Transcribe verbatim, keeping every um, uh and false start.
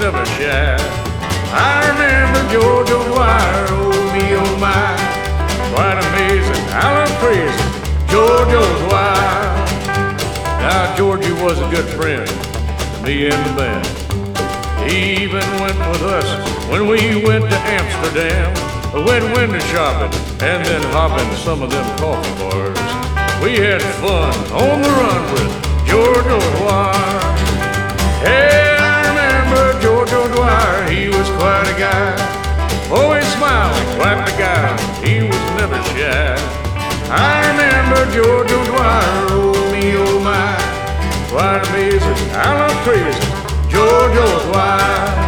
never shy. I remember George O'Dwyer, oh me, oh my. Quite amazing, how I'm crazy, George O'Dwyer. Now Georgie was a good friend to me and the band. He even went with us when we went to Amsterdam. Went window shopping and then hopping some of them coffee bars. We had fun on the run with George O'Dwyer. Hey, I remember George O'Dwyer, he was quite a guy. Always smiling, quite the guy, he was never shy. I remember George O'Dwyer, oh me, oh my. Quite amazing, how I'm crazy, George O'Dwyer.